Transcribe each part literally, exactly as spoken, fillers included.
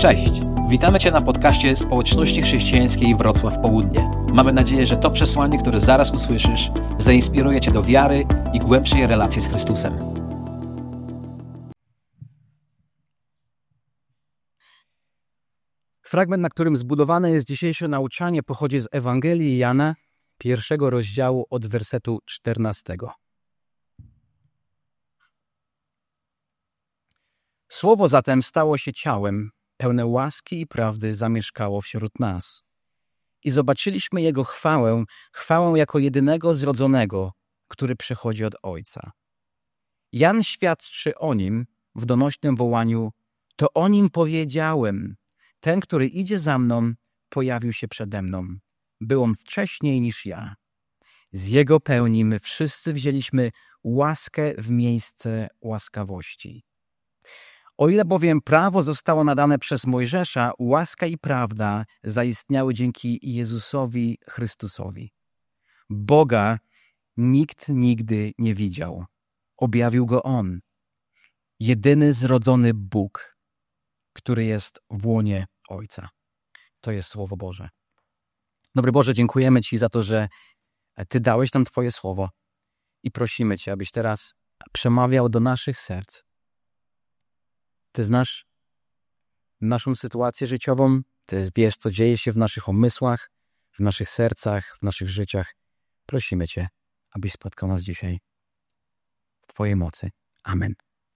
Cześć! Witamy Cię na podcaście Społeczności Chrześcijańskiej Wrocław Południe. Mamy nadzieję, że to przesłanie, które zaraz usłyszysz, zainspiruje Cię do wiary i głębszej relacji z Chrystusem. Fragment, na którym zbudowane jest dzisiejsze nauczanie, pochodzi z Ewangelii Jana, pierwszego rozdziału od wersetu czternastego. Słowo zatem stało się ciałem, pełne łaski i prawdy zamieszkało wśród nas. I zobaczyliśmy Jego chwałę, chwałę jako jedynego zrodzonego, który przychodzi od Ojca. Jan świadczy o Nim w donośnym wołaniu: to o Nim powiedziałem, ten, który idzie za mną, pojawił się przede mną. Był On wcześniej niż ja. Z Jego pełni my wszyscy wzięliśmy łaskę w miejsce łaskawości. O ile bowiem prawo zostało nadane przez Mojżesza, łaska i prawda zaistniały dzięki Jezusowi Chrystusowi. Boga nikt nigdy nie widział. Objawił Go On, jedyny zrodzony Bóg, który jest w łonie Ojca. To jest Słowo Boże. Dobry Boże, dziękujemy Ci za to, że Ty dałeś nam Twoje Słowo i prosimy Cię, abyś teraz przemawiał do naszych serc. Ty znasz naszą sytuację życiową, Ty wiesz, co dzieje się w naszych umysłach, w naszych sercach, w naszych życiach. Prosimy Cię, abyś spotkał nas dzisiaj w Twojej mocy. Amen.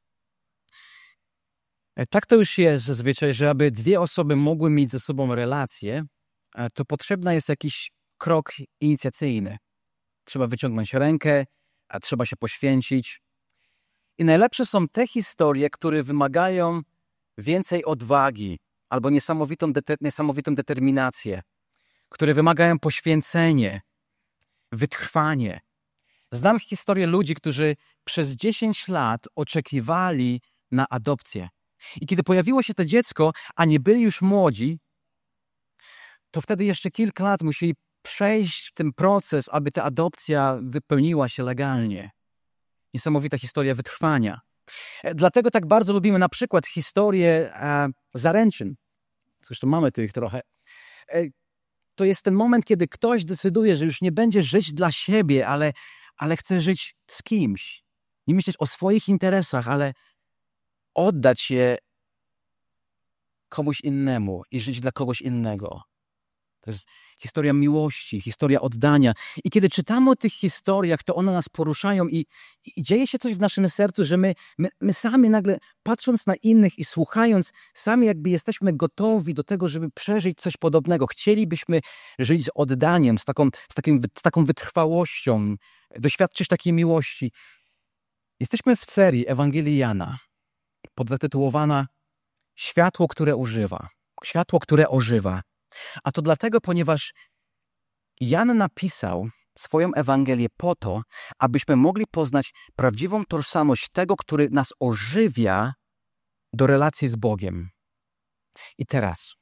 Tak to już jest zazwyczaj, że aby dwie osoby mogły mieć ze sobą relację, to potrzebny jest jakiś krok inicjacyjny. Trzeba wyciągnąć rękę, a trzeba się poświęcić. I najlepsze są te historie, które wymagają więcej odwagi albo niesamowitą, de- niesamowitą determinację, które wymagają poświęcenie, wytrwanie. Znam historię ludzi, którzy przez dziesięć lat oczekiwali na adopcję. I kiedy pojawiło się to dziecko, a nie byli już młodzi, to wtedy jeszcze kilka lat musieli przejść ten proces, aby ta adopcja wypełniła się legalnie. Niesamowita historia wytrwania. Dlatego tak bardzo lubimy na przykład historię e, zaręczyn. Zresztą mamy tu ich trochę. E, to jest ten moment, kiedy ktoś decyduje, że już nie będzie żyć dla siebie, ale, ale chce żyć z kimś. Nie myśleć o swoich interesach, ale oddać je komuś innemu i żyć dla kogoś innego. To jest historia miłości, historia oddania. I kiedy czytamy o tych historiach, to one nas poruszają i, i dzieje się coś w naszym sercu, że my, my, my sami nagle, patrząc na innych i słuchając, sami jakby jesteśmy gotowi do tego, żeby przeżyć coś podobnego. Chcielibyśmy żyć z oddaniem, z taką, z takim, z taką wytrwałością, doświadczyć takiej miłości. Jesteśmy w serii Ewangelii Jana, podzatytułowana Światło, które używa. Światło, które ożywa. A to dlatego, ponieważ Jan napisał swoją Ewangelię po to, abyśmy mogli poznać prawdziwą tożsamość tego, który nas ożywia do relacji z Bogiem. I teraz,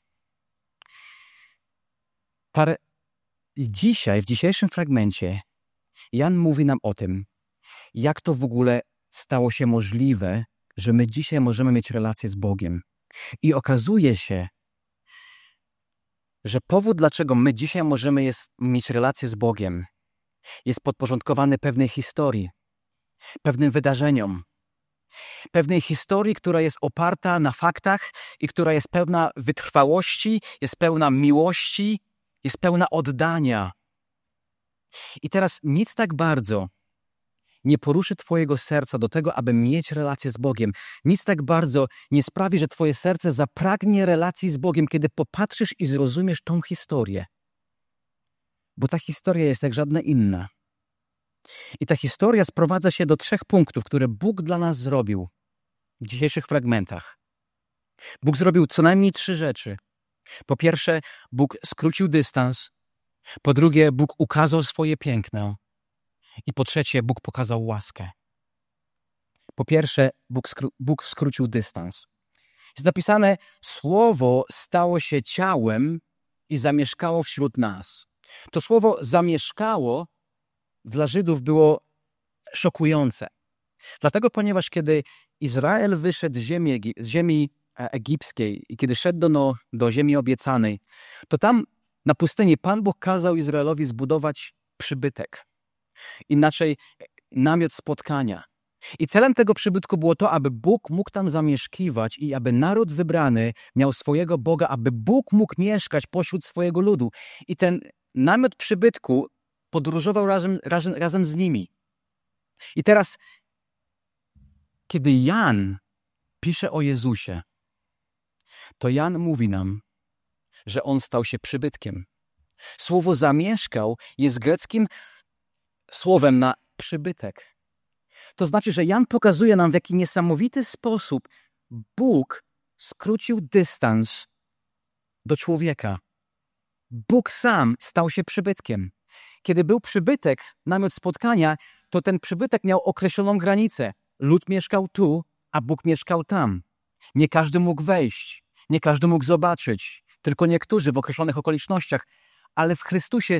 parę, dzisiaj, w dzisiejszym fragmencie, Jan mówi nam o tym, jak to w ogóle stało się możliwe, że my dzisiaj możemy mieć relację z Bogiem. I okazuje się, że powód, dlaczego my dzisiaj możemy jest, mieć relację z Bogiem, jest podporządkowany pewnej historii, pewnym wydarzeniom, pewnej historii, która jest oparta na faktach i która jest pełna wytrwałości, jest pełna miłości, jest pełna oddania. I teraz nic tak bardzo nie poruszy Twojego serca do tego, aby mieć relację z Bogiem. Nic tak bardzo nie sprawi, że Twoje serce zapragnie relacji z Bogiem, kiedy popatrzysz i zrozumiesz tą historię. Bo ta historia jest jak żadna inna. I ta historia sprowadza się do trzech punktów, które Bóg dla nas zrobił w dzisiejszych fragmentach. Bóg zrobił co najmniej trzy rzeczy. Po pierwsze, Bóg skrócił dystans. Po drugie, Bóg ukazał swoje piękno. I po trzecie, Bóg pokazał łaskę. Po pierwsze, Bóg, skró- Bóg skrócił dystans. Jest napisane, Słowo stało się ciałem i zamieszkało wśród nas. To słowo zamieszkało dla Żydów było szokujące. Dlatego, ponieważ kiedy Izrael wyszedł z ziemi, z ziemi egipskiej i kiedy szedł do, do ziemi obiecanej, to tam na pustyni Pan Bóg kazał Izraelowi zbudować przybytek. Inaczej namiot spotkania. I celem tego przybytku było to, aby Bóg mógł tam zamieszkiwać i aby naród wybrany miał swojego Boga, aby Bóg mógł mieszkać pośród swojego ludu. I ten namiot przybytku podróżował razem, razem, razem z nimi. I teraz, kiedy Jan pisze o Jezusie, to Jan mówi nam, że On stał się przybytkiem. Słowo zamieszkał jest greckim słowem na przybytek. To znaczy, że Jan pokazuje nam, w jaki niesamowity sposób Bóg skrócił dystans do człowieka. Bóg sam stał się przybytkiem. Kiedy był przybytek, namiot spotkania, to ten przybytek miał określoną granicę. Lud mieszkał tu, a Bóg mieszkał tam. Nie każdy mógł wejść, nie każdy mógł zobaczyć, tylko niektórzy w określonych okolicznościach. Ale w Chrystusie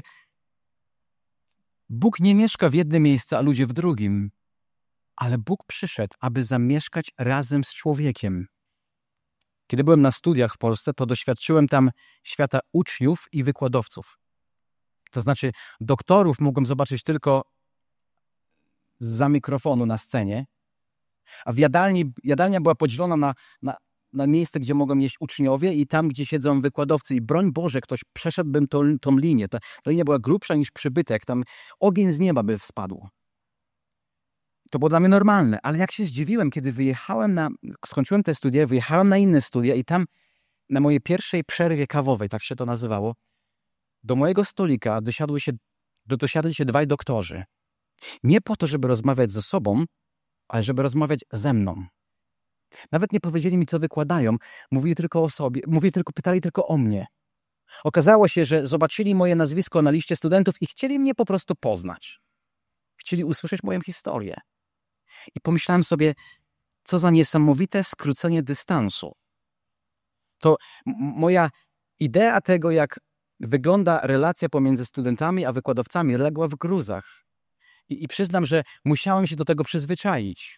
Bóg nie mieszka w jednym miejscu, a ludzie w drugim. Ale Bóg przyszedł, aby zamieszkać razem z człowiekiem. Kiedy byłem na studiach w Polsce, to doświadczyłem tam świata uczniów i wykładowców. To znaczy doktorów mogłem zobaczyć tylko zza mikrofonu na scenie, a w jadalni, jadalnia była podzielona na, na, na miejsce, gdzie mogą jeść uczniowie i tam, gdzie siedzą wykładowcy. I broń Boże, ktoś przeszedłbym tą, tą linię. Ta, ta linia była grubsza niż przybytek. Tam ogień z nieba by spadł. To było dla mnie normalne, ale jak się zdziwiłem, kiedy wyjechałem na, skończyłem te studia, wyjechałem na inne studia i tam na mojej pierwszej przerwie kawowej, tak się to nazywało, do mojego stolika dosiadły się, do, dosiadli się dwaj doktorzy. Nie po to, żeby rozmawiać ze sobą, ale żeby rozmawiać ze mną. Nawet nie powiedzieli mi, co wykładają, mówili tylko o sobie, mówili tylko, pytali tylko o mnie. Okazało się, że zobaczyli moje nazwisko na liście studentów i chcieli mnie po prostu poznać. Chcieli usłyszeć moją historię. I pomyślałem sobie, co za niesamowite skrócenie dystansu. To m- moja idea tego, jak wygląda relacja pomiędzy studentami a wykładowcami, legła w gruzach. I, I przyznam, że musiałem się do tego przyzwyczaić.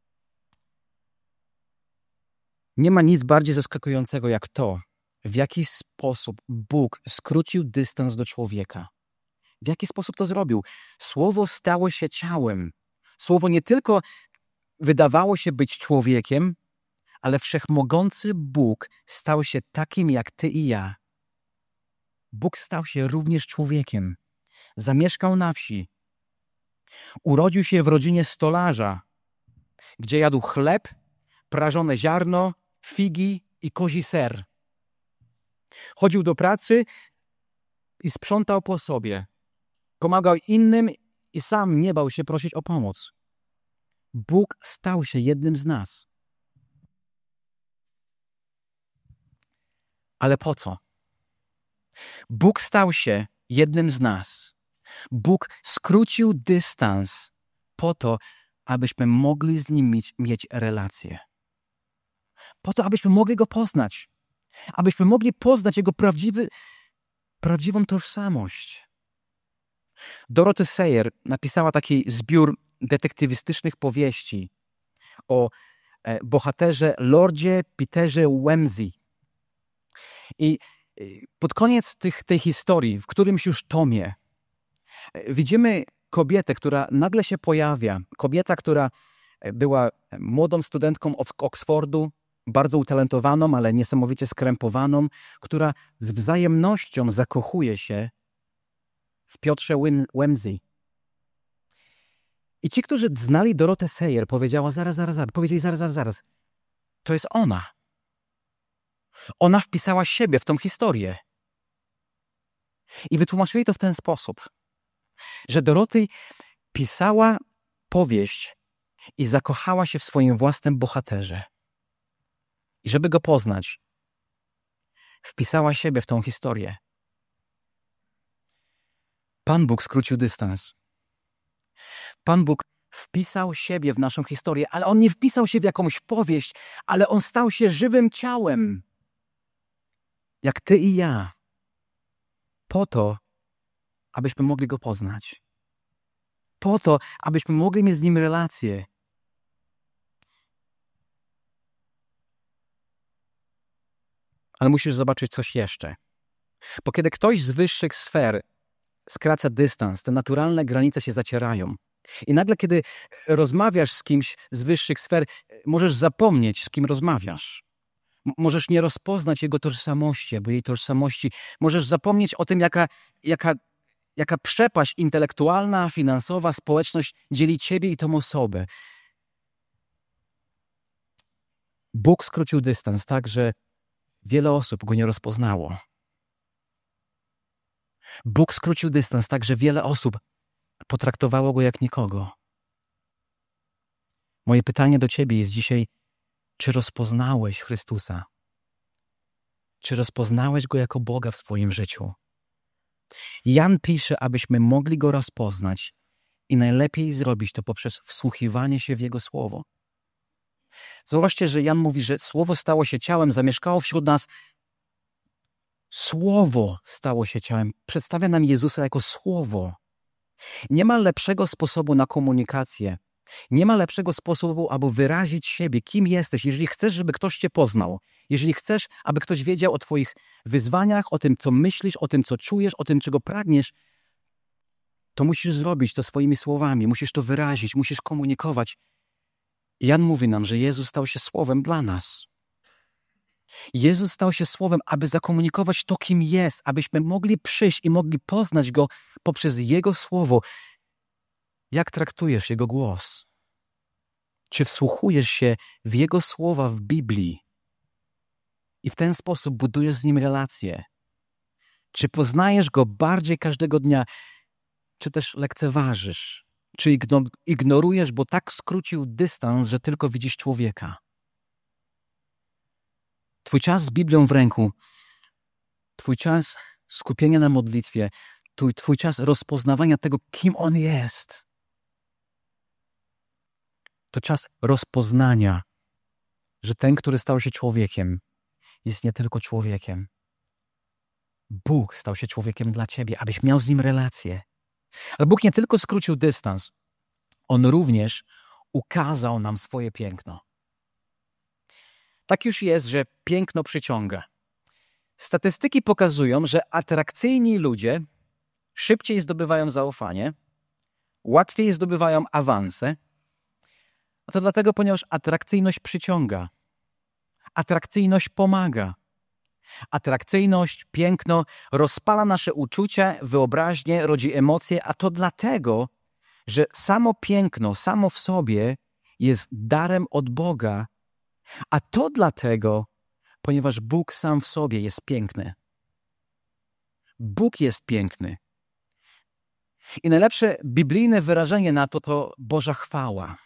Nie ma nic bardziej zaskakującego jak to, w jaki sposób Bóg skrócił dystans do człowieka. W jaki sposób to zrobił? Słowo stało się ciałem. Słowo nie tylko wydawało się być człowiekiem, ale wszechmogący Bóg stał się takim jak ty i ja. Bóg stał się również człowiekiem. Zamieszkał na wsi. Urodził się w rodzinie stolarza, gdzie jadł chleb, prażone ziarno, figi i kozi ser. Chodził do pracy i sprzątał po sobie. Pomagał innym i sam nie bał się prosić o pomoc. Bóg stał się jednym z nas. Ale po co? Bóg stał się jednym z nas. Bóg skrócił dystans po to, abyśmy mogli z Nim mieć, mieć relację. Po to, abyśmy mogli Go poznać. Abyśmy mogli poznać Jego prawdziwy, prawdziwą tożsamość. Dorothy Sayers napisała taki zbiór detektywistycznych powieści o e, bohaterze Lordzie Peterze Wimsey. I e, pod koniec tych, tej historii, w którymś już tomie, e, widzimy kobietę, która nagle się pojawia. Kobieta, która była młodą studentką Oxfordu, bardzo utalentowaną, ale niesamowicie skrępowaną, która z wzajemnością zakochuje się w Piotrze Wimsey. I ci, którzy znali Dorotę Sayers, powiedziała zaraz, zaraz, zaraz, powiedzieli zaraz, zaraz, zaraz. To jest ona. Ona wpisała siebie w tą historię. I wytłumaczyli to w ten sposób, że Dorothy pisała powieść i zakochała się w swoim własnym bohaterze. I żeby go poznać, wpisała siebie w tą historię. Pan Bóg skrócił dystans. Pan Bóg wpisał siebie w naszą historię, ale On nie wpisał się w jakąś powieść, ale On stał się żywym ciałem. Jak ty i ja. Po to, abyśmy mogli Go poznać. Po to, abyśmy mogli mieć z Nim relację. Ale musisz zobaczyć coś jeszcze. Bo kiedy ktoś z wyższych sfer skraca dystans, te naturalne granice się zacierają. I nagle, kiedy rozmawiasz z kimś z wyższych sfer, możesz zapomnieć, z kim rozmawiasz. M- możesz nie rozpoznać jego tożsamości, albo jej tożsamości. Możesz zapomnieć o tym, jaka, jaka, jaka przepaść intelektualna, finansowa, społeczność dzieli ciebie i tą osobę. Bóg skrócił dystans tak, że wiele osób go nie rozpoznało. Bóg skrócił dystans tak, że wiele osób potraktowało go jak nikogo. Moje pytanie do ciebie jest dzisiaj, czy rozpoznałeś Chrystusa? Czy rozpoznałeś Go jako Boga w swoim życiu? Jan pisze, abyśmy mogli Go rozpoznać i najlepiej zrobić to poprzez wsłuchiwanie się w Jego Słowo. Zauważcie, że Jan mówi, że Słowo stało się ciałem, zamieszkało wśród nas. Słowo stało się ciałem. Przedstawia nam Jezusa jako Słowo. Nie ma lepszego sposobu na komunikację. Nie ma lepszego sposobu, aby wyrazić siebie, kim jesteś. Jeżeli chcesz, żeby ktoś cię poznał, jeżeli chcesz, aby ktoś wiedział o twoich wyzwaniach, o tym, co myślisz, o tym, co czujesz, o tym, czego pragniesz, to musisz zrobić to swoimi słowami, musisz to wyrazić, musisz komunikować. Jan mówi nam, że Jezus stał się Słowem dla nas. Jezus stał się Słowem, aby zakomunikować to, kim jest, abyśmy mogli przyjść i mogli poznać Go poprzez Jego Słowo. Jak traktujesz Jego głos? Czy wsłuchujesz się w Jego słowa w Biblii i w ten sposób budujesz z Nim relacje? Czy poznajesz Go bardziej każdego dnia, czy też lekceważysz? Czy ignorujesz, bo tak skrócił dystans, że tylko widzisz człowieka? Twój czas z Biblią w ręku, twój czas skupienia na modlitwie, twój, twój czas rozpoznawania tego, kim On jest, to czas rozpoznania, że ten, który stał się człowiekiem, jest nie tylko człowiekiem. Bóg stał się człowiekiem dla ciebie, abyś miał z Nim relację. Ale Bóg nie tylko skrócił dystans, On również ukazał nam swoje piękno. Tak już jest, że piękno przyciąga. Statystyki pokazują, że atrakcyjni ludzie szybciej zdobywają zaufanie, łatwiej zdobywają awanse. A to dlatego, ponieważ atrakcyjność przyciąga. Atrakcyjność pomaga. Atrakcyjność, piękno rozpala nasze uczucia, wyobraźnię, rodzi emocje, a to dlatego, że samo piękno, samo w sobie jest darem od Boga, a to dlatego, ponieważ Bóg sam w sobie jest piękny. Bóg jest piękny. I najlepsze biblijne wyrażenie na to to Boża chwała.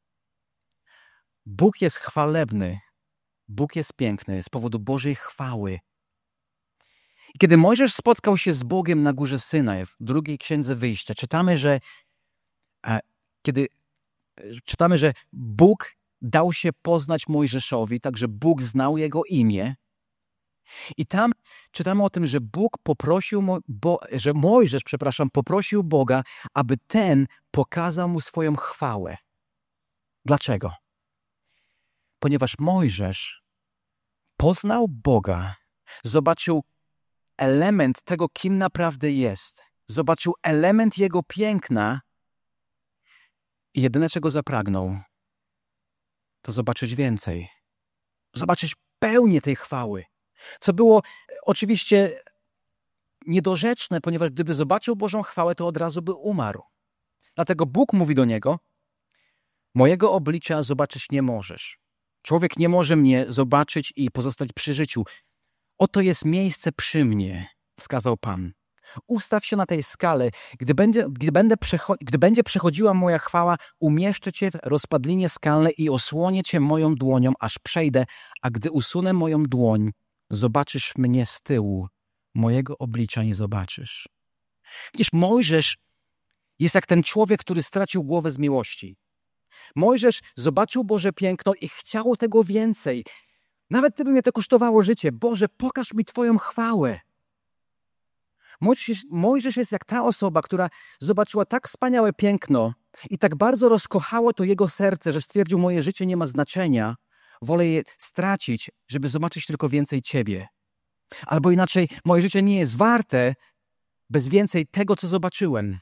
Bóg jest chwalebny. Bóg jest piękny z powodu Bożej chwały. I kiedy Mojżesz spotkał się z Bogiem na górze Synaj w drugiej księdze Wyjścia, czytamy, że e, kiedy czytamy, że Bóg dał się poznać Mojżeszowi, także Bóg znał jego imię. I tam czytamy o tym, że Bóg poprosił, bo, że Mojżesz, przepraszam, poprosił Boga, aby ten pokazał mu swoją chwałę. Dlaczego? Ponieważ Mojżesz poznał Boga, zobaczył element tego, kim naprawdę jest, zobaczył element Jego piękna i jedyne, czego zapragnął, to zobaczyć więcej. Zobaczyć pełnię tej chwały. Co było oczywiście niedorzeczne, ponieważ gdyby zobaczył Bożą chwałę, to od razu by umarł. Dlatego Bóg mówi do niego: mojego oblicza zobaczyć nie możesz. Człowiek nie może mnie zobaczyć i pozostać przy życiu. Oto jest miejsce przy mnie, wskazał Pan. Ustaw się na tej skale. Gdy będzie, gdy, będę przecho- gdy będzie przechodziła moja chwała, umieszczę cię w rozpadlinie skalnej i osłonię cię moją dłonią, aż przejdę, a gdy usunę moją dłoń, zobaczysz mnie z tyłu. Mojego oblicza nie zobaczysz. Widzisz, Mojżesz jest jak ten człowiek, który stracił głowę z miłości. Mojżesz zobaczył Boże piękno i chciał tego więcej. Nawet gdyby mnie to kosztowało życie. Boże, pokaż mi Twoją chwałę. Mojżesz, Mojżesz jest jak ta osoba, która zobaczyła tak wspaniałe piękno i tak bardzo rozkochało to jego serce, że stwierdził: moje życie nie ma znaczenia. Wolę je stracić, żeby zobaczyć tylko więcej Ciebie. Albo inaczej, moje życie nie jest warte bez więcej tego, co zobaczyłem.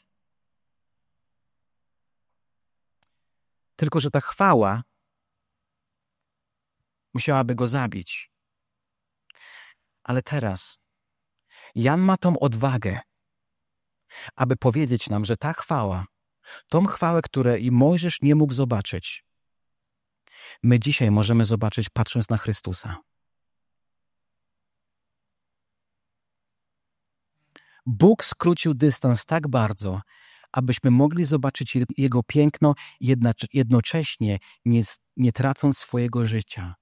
Tylko że ta chwała musiałaby go zabić. Ale teraz Jan ma tą odwagę, aby powiedzieć nam, że ta chwała, tą chwałę, której Mojżesz nie mógł zobaczyć, my dzisiaj możemy zobaczyć, patrząc na Chrystusa. Bóg skrócił dystans tak bardzo, abyśmy mogli zobaczyć Jego piękno i jednocześnie nie, nie tracąc swojego życia.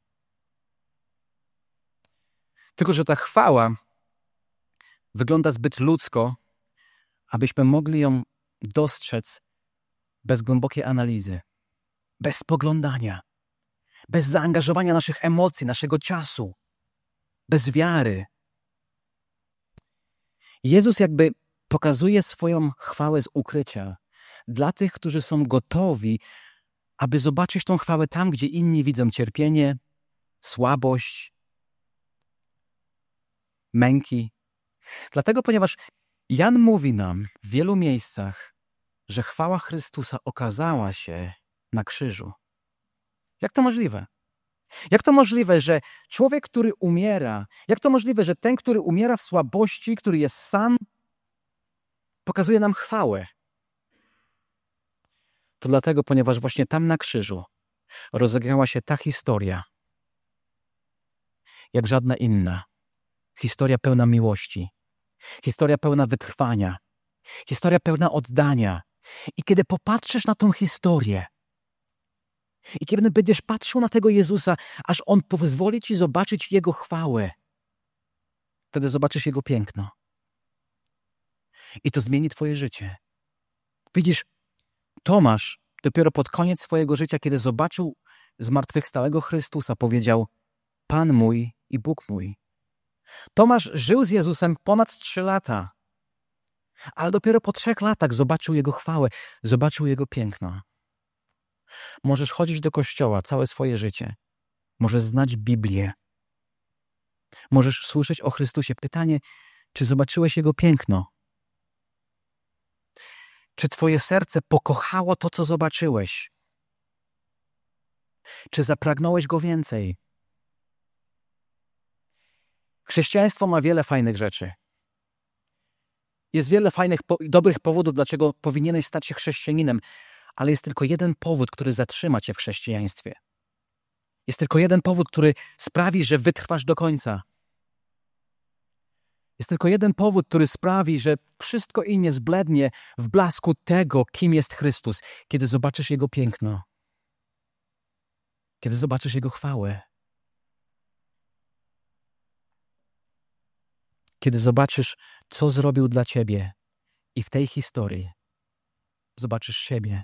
Tylko że ta chwała wygląda zbyt ludzko, abyśmy mogli ją dostrzec bez głębokiej analizy, bez spoglądania, bez zaangażowania naszych emocji, naszego czasu, bez wiary. Jezus jakby pokazuje swoją chwałę z ukrycia dla tych, którzy są gotowi, aby zobaczyć tą chwałę tam, gdzie inni widzą cierpienie, słabość, męki. Dlatego, ponieważ Jan mówi nam w wielu miejscach, że chwała Chrystusa okazała się na krzyżu. Jak to możliwe? Jak to możliwe, że człowiek, który umiera, jak to możliwe, że ten, który umiera w słabości, który jest sam, pokazuje nam chwałę? To dlatego, ponieważ właśnie tam na krzyżu rozegrała się ta historia, jak żadna inna. Historia pełna miłości, historia pełna wytrwania, historia pełna oddania. I kiedy popatrzysz na tą historię i kiedy będziesz patrzył na tego Jezusa, aż On pozwoli ci zobaczyć Jego chwałę, wtedy zobaczysz Jego piękno. I to zmieni twoje życie. Widzisz, Tomasz dopiero pod koniec swojego życia, kiedy zobaczył zmartwychwstałego Chrystusa, powiedział: Pan mój i Bóg mój. Tomasz żył z Jezusem ponad trzy lata, ale dopiero po trzech latach zobaczył Jego chwałę, zobaczył Jego piękno. Możesz chodzić do kościoła całe swoje życie. Możesz znać Biblię. Możesz słyszeć o Chrystusie. Pytanie, czy zobaczyłeś Jego piękno? Czy twoje serce pokochało to, co zobaczyłeś? Czy zapragnąłeś Go więcej? Chrześcijaństwo ma wiele fajnych rzeczy. Jest wiele fajnych, dobrych powodów, dlaczego powinieneś stać się chrześcijaninem, ale jest tylko jeden powód, który zatrzyma cię w chrześcijaństwie. Jest tylko jeden powód, który sprawi, że wytrwasz do końca. Jest tylko jeden powód, który sprawi, że wszystko inne zblednie w blasku tego, kim jest Chrystus, kiedy zobaczysz Jego piękno, kiedy zobaczysz Jego chwałę, kiedy zobaczysz, co zrobił dla ciebie i w tej historii zobaczysz siebie.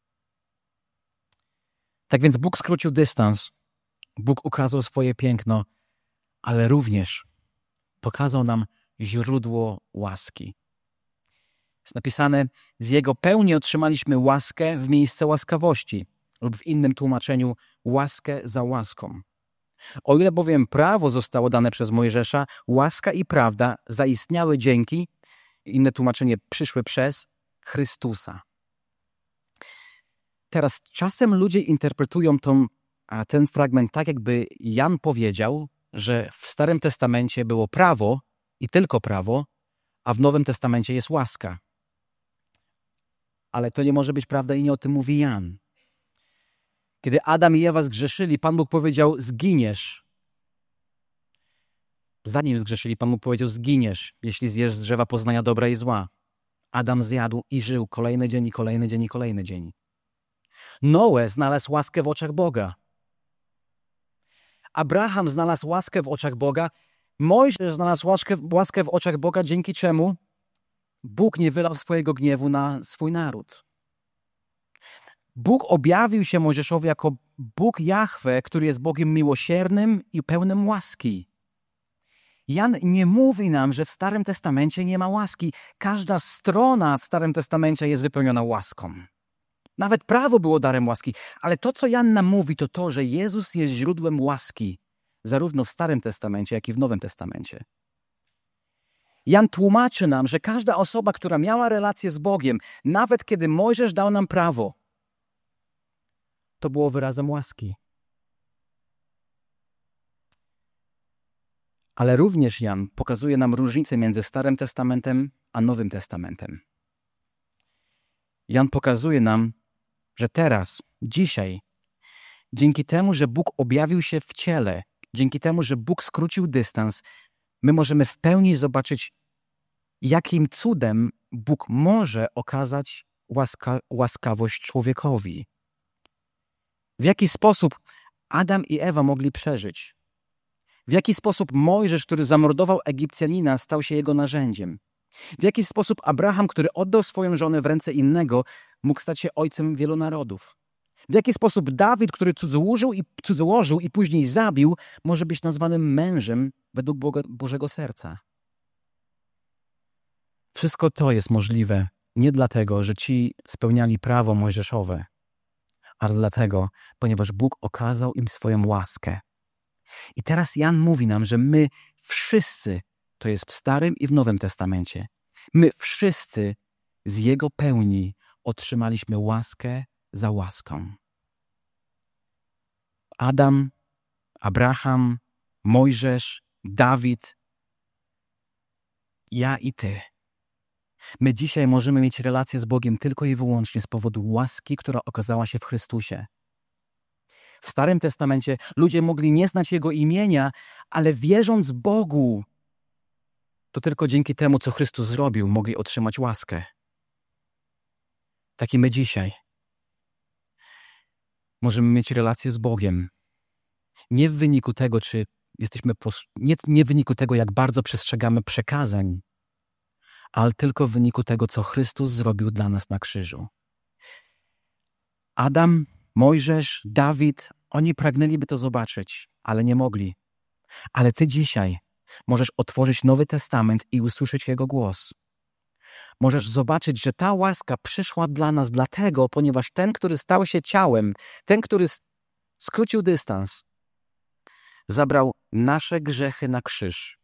Tak więc Bóg skrócił dystans, Bóg ukazał swoje piękno, ale również pokazał nam źródło łaski. Jest napisane: z Jego pełni otrzymaliśmy łaskę w miejsce łaskawości, lub w innym tłumaczeniu łaskę za łaską. O ile bowiem prawo zostało dane przez Mojżesza, łaska i prawda zaistniały dzięki, inne tłumaczenie, przyszły przez Chrystusa. Teraz czasem ludzie interpretują tą, a ten fragment tak, jakby Jan powiedział, że w Starym Testamencie było prawo i tylko prawo, a w Nowym Testamencie jest łaska. Ale to nie może być prawda i nie o tym mówi Jan. Kiedy Adam i Ewa zgrzeszyli, Pan Bóg powiedział: zginiesz. Zanim zgrzeszyli, Pan Bóg powiedział: zginiesz, jeśli zjesz z drzewa poznania dobra i zła. Adam zjadł i żył kolejny dzień, i kolejny dzień, i kolejny dzień. Noe znalazł łaskę w oczach Boga. Abraham znalazł łaskę w oczach Boga. Mojżesz znalazł łaskę, łaskę w oczach Boga, dzięki czemu Bóg nie wylał swojego gniewu na swój naród. Bóg objawił się Mojżeszowi jako Bóg Jahwe, który jest Bogiem miłosiernym i pełnym łaski. Jan nie mówi nam, że w Starym Testamencie nie ma łaski. Każda strona w Starym Testamencie jest wypełniona łaską. Nawet prawo było darem łaski. Ale to, co Jan nam mówi, to to, że Jezus jest źródłem łaski, zarówno w Starym Testamencie, jak i w Nowym Testamencie. Jan tłumaczy nam, że każda osoba, która miała relację z Bogiem, nawet kiedy Mojżesz dał nam prawo, to było wyrazem łaski. Ale również Jan pokazuje nam różnicę między Starym Testamentem a Nowym Testamentem. Jan pokazuje nam, że teraz, dzisiaj, dzięki temu, że Bóg objawił się w ciele, dzięki temu, że Bóg skrócił dystans, my możemy w pełni zobaczyć, jakim cudem Bóg może okazać łaska, łaskawość człowiekowi. W jaki sposób Adam i Ewa mogli przeżyć? W jaki sposób Mojżesz, który zamordował Egipcjanina, stał się jego narzędziem? W jaki sposób Abraham, który oddał swoją żonę w ręce innego, mógł stać się ojcem wielu narodów? W jaki sposób Dawid, który cudzołożył i, cudzołożył i później zabił, może być nazwanym mężem według Boga, Bożego serca? Wszystko to jest możliwe nie dlatego, że ci spełniali prawo mojżeszowe, ale dlatego, ponieważ Bóg okazał im swoją łaskę. I teraz Jan mówi nam, że my wszyscy, to jest w Starym i w Nowym Testamencie, my wszyscy z Jego pełni otrzymaliśmy łaskę za łaską. Adam, Abraham, Mojżesz, Dawid, ja i ty. My dzisiaj możemy mieć relację z Bogiem tylko i wyłącznie z powodu łaski, która okazała się w Chrystusie. W Starym Testamencie ludzie mogli nie znać Jego imienia, ale wierząc Bogu, to tylko dzięki temu, co Chrystus zrobił, mogli otrzymać łaskę. Tak i my dzisiaj możemy mieć relację z Bogiem. Nie w wyniku tego, czy jesteśmy pos- nie, nie w wyniku tego, jak bardzo przestrzegamy przekazań, ale tylko w wyniku tego, co Chrystus zrobił dla nas na krzyżu. Adam, Mojżesz, Dawid, oni pragnęliby to zobaczyć, ale nie mogli. Ale ty dzisiaj możesz otworzyć Nowy Testament i usłyszeć Jego głos. Możesz zobaczyć, że ta łaska przyszła dla nas dlatego, ponieważ ten, który stał się ciałem, ten, który skrócił dystans, zabrał nasze grzechy na krzyż.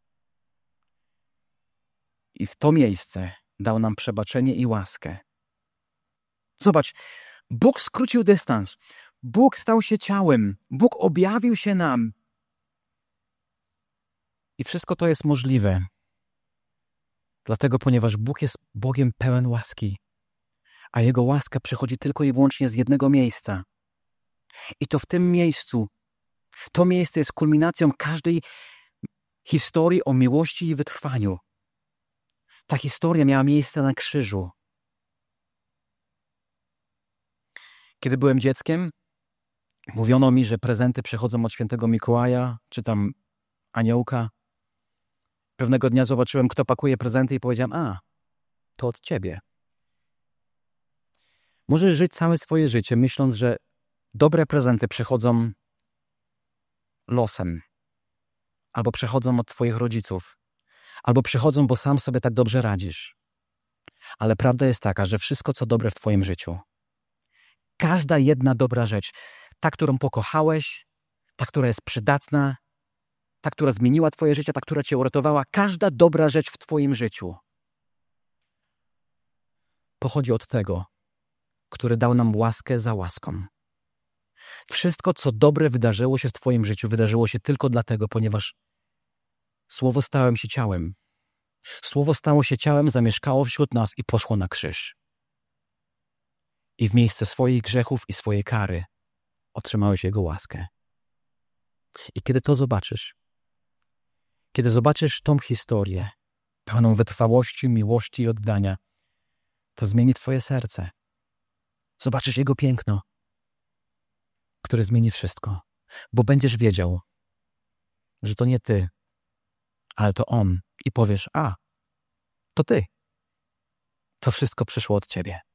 I w to miejsce dał nam przebaczenie i łaskę. Zobacz, Bóg skrócił dystans. Bóg stał się ciałem. Bóg objawił się nam. I wszystko to jest możliwe. Dlatego, ponieważ Bóg jest Bogiem pełen łaski, a Jego łaska przychodzi tylko i wyłącznie z jednego miejsca. I to w tym miejscu, to miejsce jest kulminacją każdej historii o miłości i wytrwaniu. Ta historia miała miejsce na krzyżu. Kiedy byłem dzieckiem, mówiono mi, że prezenty przychodzą od świętego Mikołaja, czy tam aniołka. Pewnego dnia zobaczyłem, kto pakuje prezenty i powiedziałem, a, to od ciebie. Możesz żyć całe swoje życie, myśląc, że dobre prezenty przychodzą losem, albo przychodzą od twoich rodziców, albo przychodzą, bo sam sobie tak dobrze radzisz. Ale prawda jest taka, że wszystko, co dobre w twoim życiu, każda jedna dobra rzecz, ta, którą pokochałeś, ta, która jest przydatna, ta, która zmieniła twoje życie, ta, która cię uratowała, każda dobra rzecz w twoim życiu pochodzi od tego, który dał nam łaskę za łaską. Wszystko, co dobre wydarzyło się w twoim życiu, wydarzyło się tylko dlatego, ponieważ Słowo stało się ciałem. Słowo stało się ciałem, zamieszkało wśród nas i poszło na krzyż. I w miejsce swoich grzechów i swojej kary otrzymałeś Jego łaskę. I kiedy to zobaczysz, kiedy zobaczysz tą historię, pełną wytrwałości, miłości i oddania, to zmieni twoje serce. Zobaczysz Jego piękno, które zmieni wszystko, bo będziesz wiedział, że to nie ty, ale to On. I powiesz, a, to ty. To wszystko przyszło od ciebie.